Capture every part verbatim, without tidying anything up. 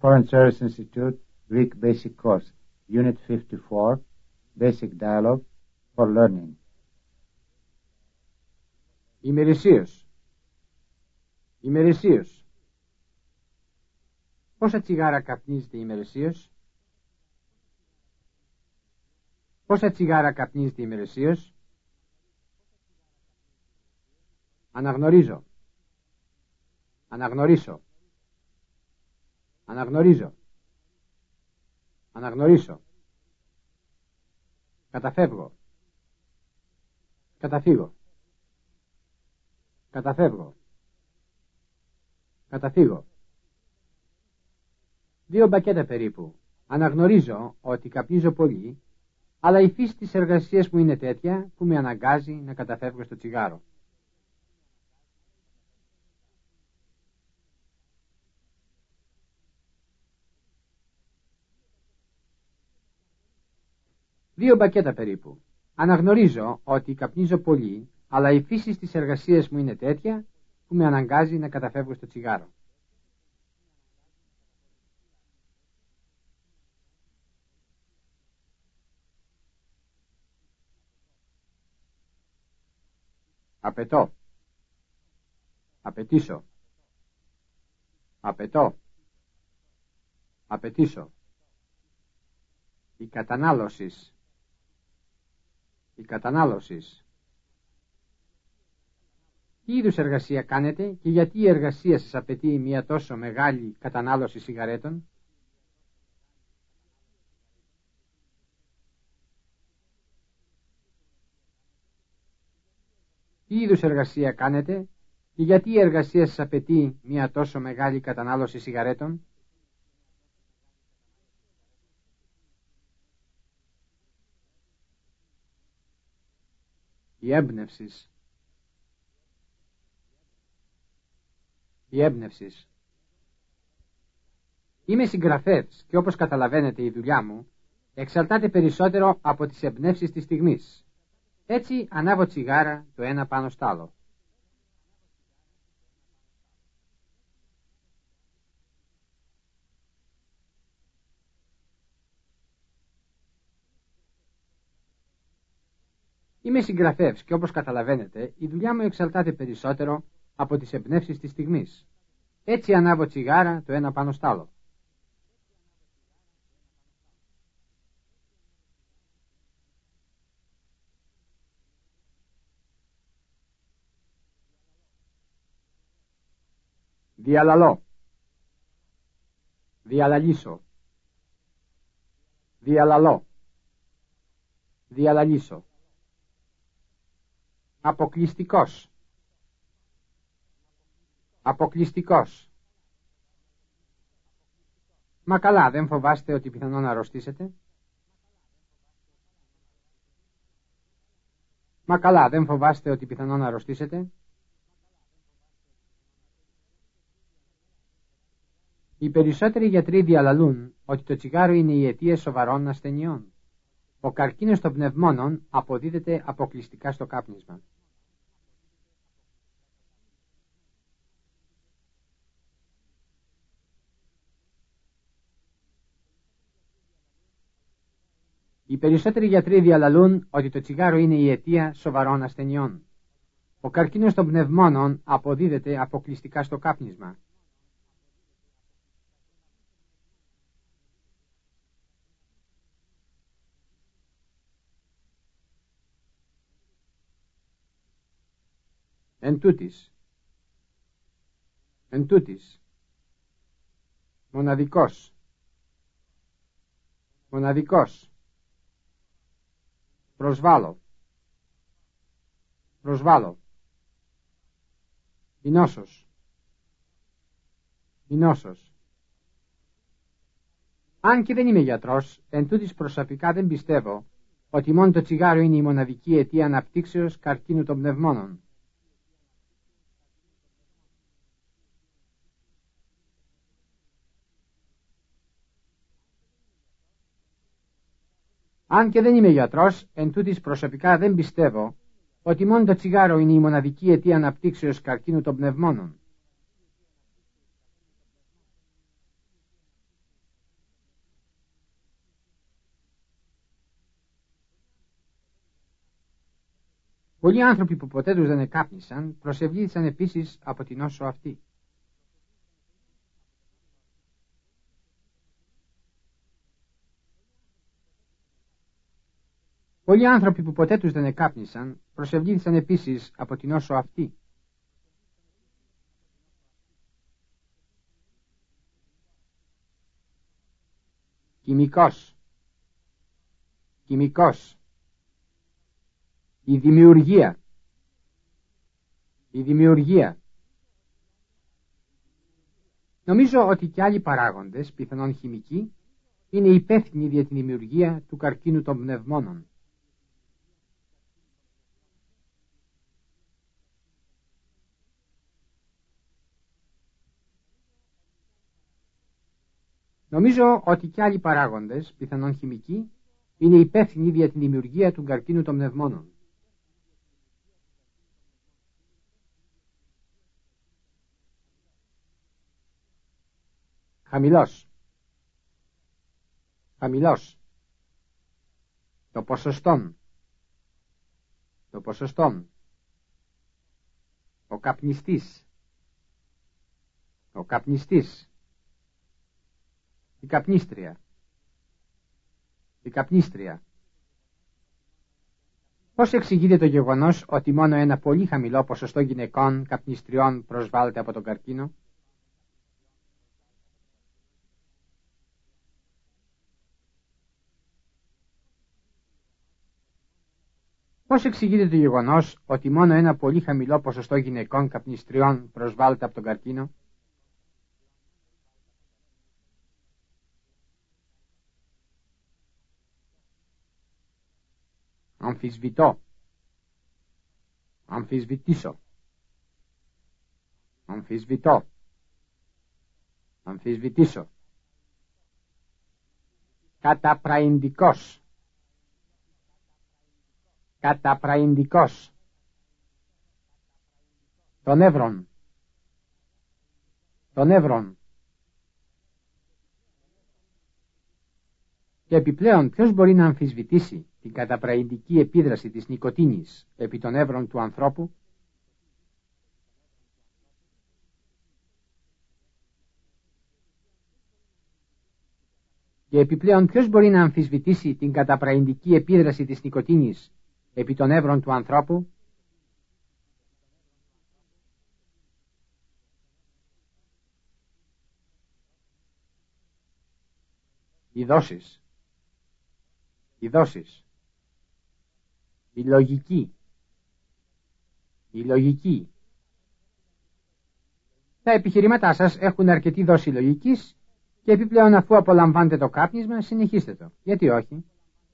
Foreign Service Institute, Greek Basic Course, Unit fifty-four, Basic Dialogue for Learning. Ημερησίως. Ημερησίως. Πόσα τσιγάρα καπνίζετε ημερησίως? Πόσα τσιγάρα καπνίζετε ημερησίως? Αναγνωρίζω. Αναγνωρίσω. Αναγνωρίζω. Αναγνωρίσω. Καταφεύγω. Καταφύγω. Καταφεύγω. Καταφύγω. Δύο μπακέτα περίπου. Αναγνωρίζω ότι καπνίζω πολύ, αλλά η φύση της εργασίας μου είναι τέτοια που με αναγκάζει να καταφεύγω στο τσιγάρο. Δύο μπακέτα περίπου. Αναγνωρίζω ότι καπνίζω πολύ, αλλά η φύση της εργασίας μου είναι τέτοια που με αναγκάζει να καταφεύγω στο τσιγάρο. Απαιτώ. Απαιτήσω. Απαιτώ. Απαιτήσω. Η κατανάλωσης. Η κατανάλωσης. Τι είδους εργασία κάνετε και γιατί η εργασία σας απαιτεί μια τόσο μεγάλη κατανάλωση σιγαρέτων? Τι είδους εργασία κάνετε και γιατί η εργασία σας απαιτεί μια τόσο μεγάλη κατανάλωση σιγαρέτων? Η έμπνευσης. Η έμπνευσης. Είμαι συγγραφέας και όπως καταλαβαίνετε η δουλειά μου εξαρτάται περισσότερο από τις εμπνεύσεις της στιγμής. Έτσι ανάβω τσιγάρα το ένα πάνω στ' άλλο. Είμαι συγγραφέας και όπως καταλαβαίνετε η δουλειά μου εξαρτάται περισσότερο από τις εμπνεύσεις της στιγμής. Έτσι ανάβω τσιγάρα το ένα πάνω στ' άλλο. Διαλαλώ. Διαλαλήσω. Διαλαλώ. Διαλαλήσω. Αποκλειστικός. Αποκλειστικός. Μα καλά, δεν φοβάστε ότι πιθανόν να αρρωστήσετε? Μα καλά, δεν φοβάστε ότι πιθανόν να αρρωστήσετε? Οι περισσότεροι γιατροί διαλαλούν ότι το τσιγάρο είναι η αιτία σοβαρών ασθενειών. Ο καρκίνος των πνευμόνων αποδίδεται αποκλειστικά στο κάπνισμα. Οι περισσότεροι γιατροί διαλαλούν ότι το τσιγάρο είναι η αιτία σοβαρών ασθενειών. Ο καρκίνος των πνευμόνων αποδίδεται αποκλειστικά στο κάπνισμα. Εν τούτης. Εν τούτης. Μοναδικός. Μοναδικός. Προσβάλλω. Προσβάλλω. Η νόσος. Η νόσος. Αν και δεν είμαι γιατρός, εν τούτης προσωπικά δεν πιστεύω ότι μόνο το τσιγάρο είναι η μοναδική αιτία αναπτύξεως καρκίνου των πνευμόνων. Αν και δεν είμαι γιατρός, εν τούτης προσωπικά δεν πιστεύω ότι μόνο το τσιγάρο είναι η μοναδική αιτία αναπτύξεως καρκίνου των πνευμόνων. Πολλοί άνθρωποι που ποτέ τους δεν εκάπνισαν προσευλήθησαν επίσης από την νόσο αυτή. Πολλοί άνθρωποι που ποτέ τους δεν εκάπνισαν προσευλήθησαν επίσης από την νόσο αυτή. Χημικός. Χημικός. Η δημιουργία. Η δημιουργία. Νομίζω ότι και άλλοι παράγοντες, πιθανόν χημικοί, είναι υπεύθυνοι για την δημιουργία του καρκίνου των πνευμόνων. Νομίζω ότι και άλλοι παράγοντες, πιθανόν χημικοί, είναι υπεύθυνοι για την δημιουργία του καρκίνου των πνευμόνων. Χαμηλός. Χαμηλός. Το ποσοστόν. Το ποσοστόν. Ο καπνιστής. Ο καπνιστής. Η καπνίστρια. Η καπνίστρια. Πώς εξηγείται το γεγονός ότι μόνο ένα πολύ χαμηλό ποσοστό γυναικών καπνιστριών προσβάλλεται από τον καρκίνο? Πώς εξηγείται το γεγονός ότι μόνο ένα πολύ χαμηλό ποσοστό γυναικών καπνιστριών προσβάλλεται από τον καρκίνο? Αμφισβητώ. Αμφισβητήσω. Αμφισβητώ. Αμφισβητήσω. Καταπραϊντικός. Καταπραϊντικός. Τον εύρον. Τον εύρον. Και επιπλέον ποιος μπορεί να αμφισβητήσει την καταπραϊντική επίδραση της νοικοτήνης επί των εύρων του ανθρώπου? Και επιπλέον ποιος μπορεί να αμφισβητήσει την καταπραϊντική επίδραση της νοικοτήνης επί των εύρων του ανθρώπου? Οι δόσεις. Οι δόσεις. Η λογική. Η λογική. Τα επιχειρήματά σας έχουν αρκετή δόση λογικής και επιπλέον αφού απολαμβάνετε το κάπνισμα συνεχίστε το. Γιατί όχι?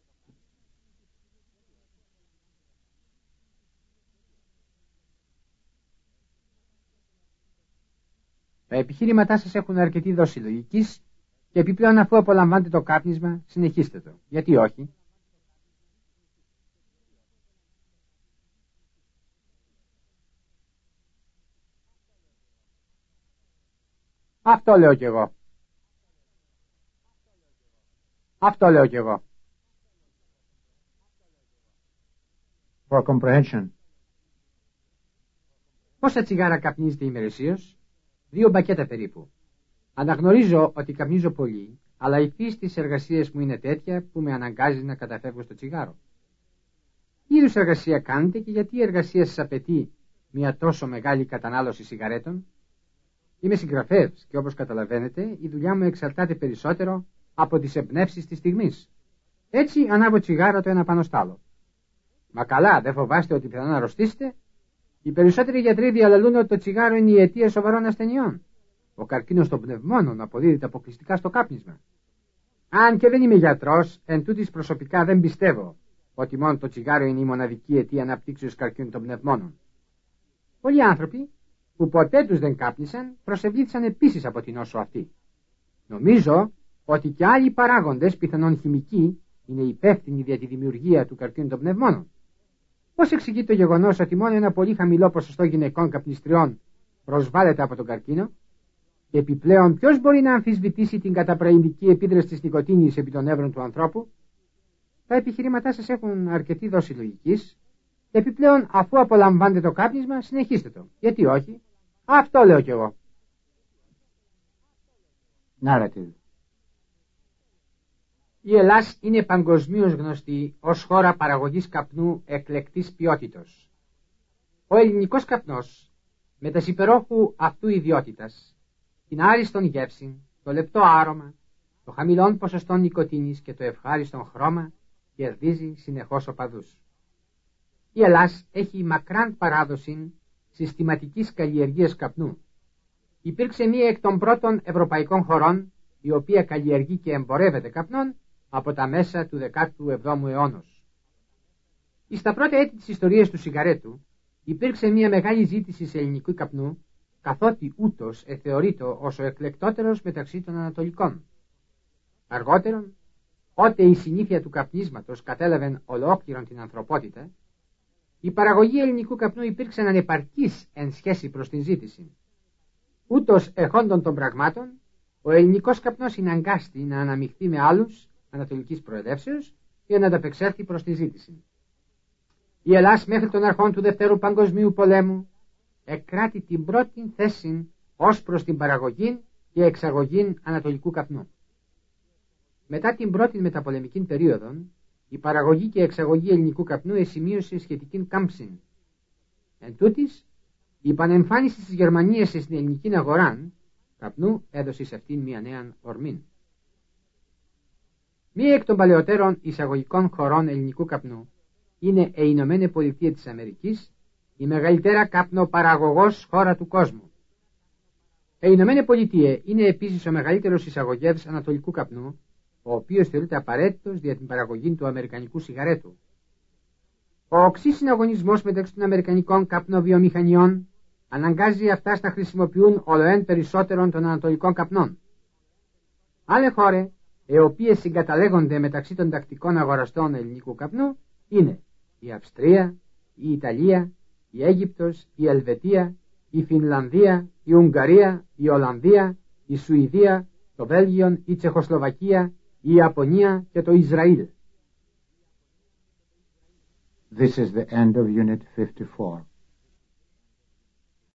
Τα επιχείρηματά σας έχουν αρκετή δόση λογικής και επιπλέον αφού απολαμβάνετε το κάπνισμα συνεχίστε το. Γιατί όχι? Αυτό λέω κι εγώ. Αυτό λέω κι εγώ. For comprehension. Πόσα τσιγάρα καπνίζετε ημερησίως? Δύο μπακέτα περίπου. Αναγνωρίζω ότι καπνίζω πολύ, αλλά η φύση της εργασίας μου είναι τέτοια που με αναγκάζει να καταφεύγω στο τσιγάρο. Τι είδους εργασία κάνετε και γιατί η εργασία σας απαιτεί μια τόσο μεγάλη κατανάλωση σιγαρέτων? Είμαι συγγραφέας και όπως καταλαβαίνετε η δουλειά μου εξαρτάται περισσότερο από τις εμπνεύσεις της στιγμής. Έτσι ανάβω τσιγάρα το ένα πάνω στ' άλλο. Μα καλά, δεν φοβάστε ότι πιθανόν να αρρωστήσετε? Οι περισσότεροι γιατροί διαλαλούν ότι το τσιγάρο είναι η αιτία σοβαρών ασθενειών. Ο καρκίνος των πνευμόνων αποδίδεται αποκλειστικά στο κάπνισμα. Αν και δεν είμαι γιατρός, εν τούτης προσωπικά δεν πιστεύω ότι μόνο το τσιγάρο είναι η μοναδική αιτία αναπτύξεως καρκίνου των πνευμόνων. Πολλοί άνθρωποι που ποτέ τους δεν κάπνισαν προσευλήθησαν επίσης από την νόσο αυτή. Νομίζω ότι και άλλοι παράγοντες, πιθανόν χημικοί, είναι υπεύθυνοι για τη δημιουργία του καρκίνου των πνευμόνων. Πώς εξηγεί το γεγονός ότι μόνο ένα πολύ χαμηλό ποσοστό γυναικών καπνιστριών προσβάλλεται από τον καρκίνο? Και επιπλέον ποιος μπορεί να αμφισβητήσει την καταπραϊντική επίδραση της νοικοτήνης επί των εύρων του ανθρώπου? Τα επιχειρήματά σας έχουν αρκετή δόση λογικής Επιπλέον, αφού απολαμβάνετε το κάπνισμα, συνεχίστε το. Γιατί όχι? Αυτό λέω κι εγώ. Narrative. Η Ελλάς είναι παγκοσμίως γνωστή ως χώρα παραγωγής καπνού εκλεκτής ποιότητος. Ο ελληνικός καπνός, με τας υπερόχου αυτού ιδιότητας, την άριστον γεύση, το λεπτό άρωμα, το χαμηλόν ποσοστό νοικοτήνης και το ευχάριστον χρώμα, κερδίζει συνεχώς οπαδούς. Η Ελλάς έχει μακράν παράδοση συστηματικής καλλιεργίας καπνού. Υπήρξε μία εκ των πρώτων ευρωπαϊκών χωρών, η οποία καλλιεργεί και εμπορεύεται καπνών από τα μέσα του δεκάτου εβδόμου αιώνος. Στα πρώτα έτη της ιστορίας του σιγαρέτου υπήρξε μία μεγάλη ζήτηση σε ελληνικού καπνού, καθότι ούτως εθεωρείτο ως ο εκλεκτότερος μεταξύ των Ανατολικών. Αργότερον, ότε η συνήθεια του καπνίσματος κατέλαβε ολόκληρον την ανθρωπότητα, η παραγωγή ελληνικού καπνού υπήρξε ανεπαρκής εν σχέση προς την ζήτηση. Ούτως εχόντων των πραγμάτων, ο ελληνικός καπνός συναγκάστη να αναμειχθεί με άλλους ανατολικής προεδεύσεως για να ανταπεξέλθει προς τη ζήτηση. Η Ελλάς μέχρι των αρχών του Δευτέρου Παγκοσμίου Πολέμου εκράτη την πρώτη θέση ως προς την παραγωγή και εξαγωγή ανατολικού καπνού. Μετά την πρώτη μεταπολεμική περίοδο, η παραγωγή και εξαγωγή ελληνικού καπνού εσημείωσε σχετική κάμψη. Εν τούτης, η πανεμφάνιση της Γερμανίας στην ελληνική αγορά καπνού έδωσε σε αυτήν μια νέα ορμή. Μία εκ των παλαιότερων εισαγωγικών χωρών ελληνικού καπνού είναι η Ηνωμένη Πολιτεία της Αμερικής, η μεγαλύτερα καπνοπαραγωγός χώρα του κόσμου. Η Ηνωμένη Πολιτεία είναι επίσης ο μεγαλύτερος εισαγωγέας ανατολικού καπνού, ο οποίος θεωρείται απαραίτητος για την παραγωγή του αμερικανικού σιγαρέτου. Ο οξύς συναγωνισμός μεταξύ των αμερικανικών καπνοβιομηχανιών αναγκάζει αυτά να χρησιμοποιούν ολοέν περισσότερων των ανατολικών καπνών. Άλλες χώρες, οι οποίες συγκαταλέγονται μεταξύ των τακτικών αγοραστών ελληνικού καπνού, είναι η Αυστρία, η Ιταλία, η Αίγυπτος, η Ελβετία, η Φινλανδία, η Ουγγαρία, η Ολλανδία, η Σουηδία, το Βέλγιο, η Τσεχοσλοβακία, η Ιαπωνία και το Ισραήλ. This is the end of Unit fifty-four.